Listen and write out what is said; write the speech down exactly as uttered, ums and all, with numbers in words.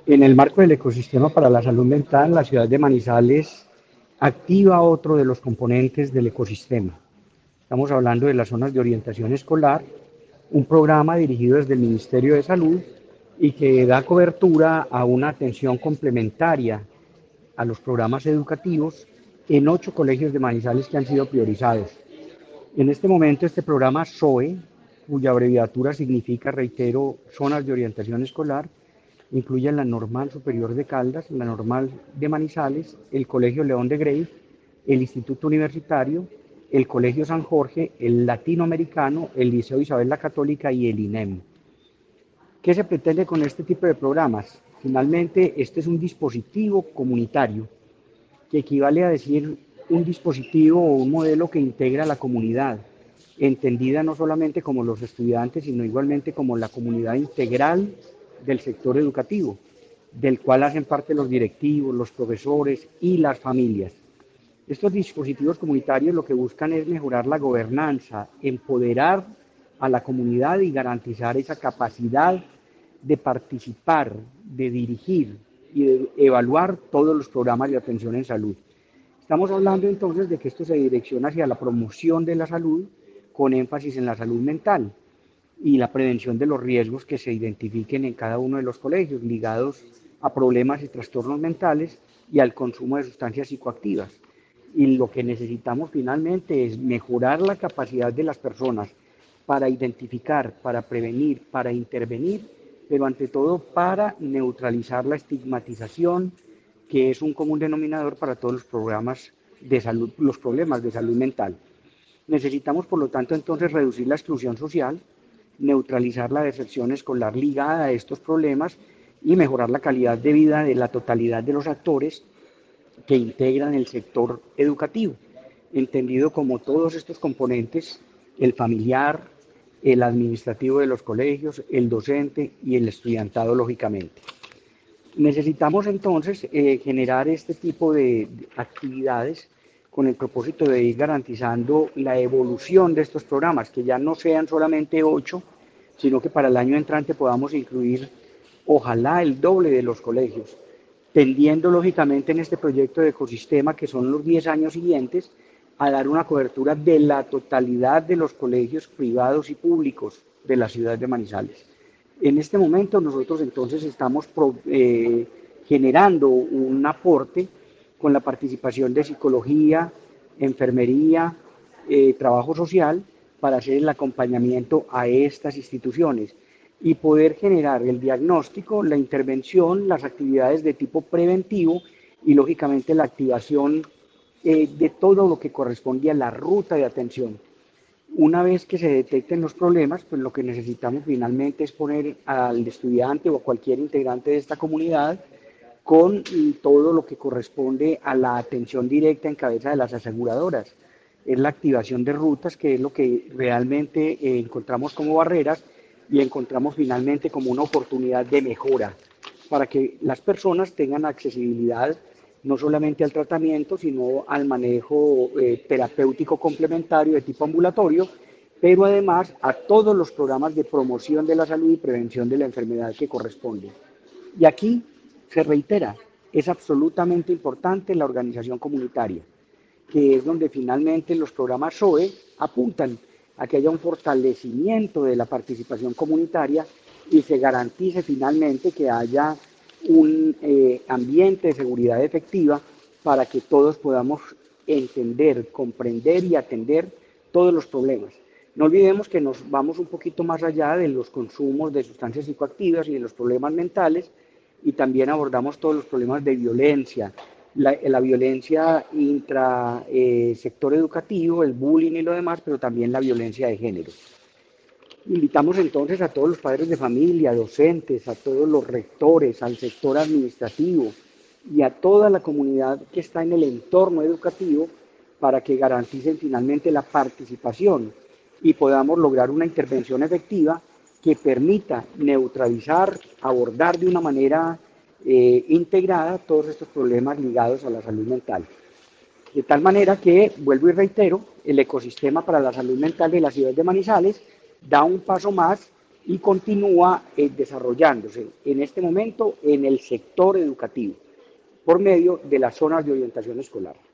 En el marco del ecosistema para la salud mental, la ciudad de Manizales activa otro de los componentes del ecosistema. Estamos hablando de las zonas de orientación escolar, un programa dirigido desde el Ministerio de Salud y que da cobertura a una atención complementaria a los programas educativos en ocho colegios de Manizales que han sido priorizados. En este momento este programa SOE, cuya abreviatura significa, reitero, Zonas de Orientación Escolar, incluye la Normal Superior de Caldas, la Normal de Manizales, el Colegio León de Grey, el Instituto Universitario, el Colegio San Jorge, el Latinoamericano, el Liceo Isabel la Católica y el INEM. ¿Qué se pretende con este tipo de programas? Finalmente, este es un dispositivo comunitario que equivale a decir un dispositivo o un modelo que integra a la comunidad, entendida no solamente como los estudiantes, sino igualmente como la comunidad integral del sector educativo, del cual hacen parte los directivos, los profesores y las familias. Estos dispositivos comunitarios lo que buscan es mejorar la gobernanza, empoderar a la comunidad y garantizar esa capacidad de participar, de dirigir y de evaluar todos los programas de atención en salud. Estamos hablando entonces de que esto se direcciona hacia la promoción de la salud con énfasis en la salud mental y la prevención de los riesgos que se identifiquen en cada uno de los colegios ligados a problemas y trastornos mentales y al consumo de sustancias psicoactivas. Y lo que necesitamos finalmente es mejorar la capacidad de las personas para identificar, para prevenir, para intervenir, pero ante todo para neutralizar la estigmatización, que es un común denominador para todos los programas de salud, los problemas de salud mental. Necesitamos, por lo tanto, entonces reducir la exclusión social, neutralizar la deserción escolar ligada a estos problemas y mejorar la calidad de vida de la totalidad de los actores que integran el sector educativo, entendido como todos estos componentes, el familiar, el administrativo de los colegios, el docente y el estudiantado, lógicamente. Necesitamos entonces eh, generar este tipo de actividades con el propósito de ir garantizando la evolución de estos programas, que ya no sean solamente ocho, sino que para el año entrante podamos incluir, ojalá, el doble de los colegios, tendiendo lógicamente en este proyecto de ecosistema, que son los diez años siguientes, a dar una cobertura de la totalidad de los colegios privados y públicos de la ciudad de Manizales. En este momento nosotros entonces estamos pro, eh, generando un aporte con la participación de psicología, enfermería, eh, trabajo social, para hacer el acompañamiento a estas instituciones y poder generar el diagnóstico, la intervención, las actividades de tipo preventivo y lógicamente la activación eh, de todo lo que corresponde a la ruta de atención. Una vez que se detecten los problemas, pues lo que necesitamos finalmente es poner al estudiante o a cualquier integrante de esta comunidad con todo lo que corresponde a la atención directa en cabeza de las aseguradoras. Es la activación de rutas, que es lo que realmente eh, encontramos como barreras y encontramos finalmente como una oportunidad de mejora para que las personas tengan accesibilidad no solamente al tratamiento, sino al manejo eh, terapéutico complementario de tipo ambulatorio, pero además a todos los programas de promoción de la salud y prevención de la enfermedad que corresponden. Y aquí se reitera, es absolutamente importante la organización comunitaria, que es donde finalmente los programas SOE apuntan a que haya un fortalecimiento de la participación comunitaria y se garantice finalmente que haya un eh, ambiente de seguridad efectiva para que todos podamos entender, comprender y atender todos los problemas. No olvidemos que nos vamos un poquito más allá de los consumos de sustancias psicoactivas y de los problemas mentales, y también abordamos todos los problemas de violencia, la, la violencia intra eh, sector educativo, el bullying y lo demás, pero también la violencia de género. Invitamos entonces a todos los padres de familia, docentes, a todos los rectores, al sector administrativo y a toda la comunidad que está en el entorno educativo para que garanticen finalmente la participación y podamos lograr una intervención efectiva que permita neutralizar, abordar de una manera eh, integrada todos estos problemas ligados a la salud mental. De tal manera que, vuelvo y reitero, el ecosistema para la salud mental de la ciudad de Manizales da un paso más y continúa eh, desarrollándose en este momento en el sector educativo por medio de las zonas de orientación escolar.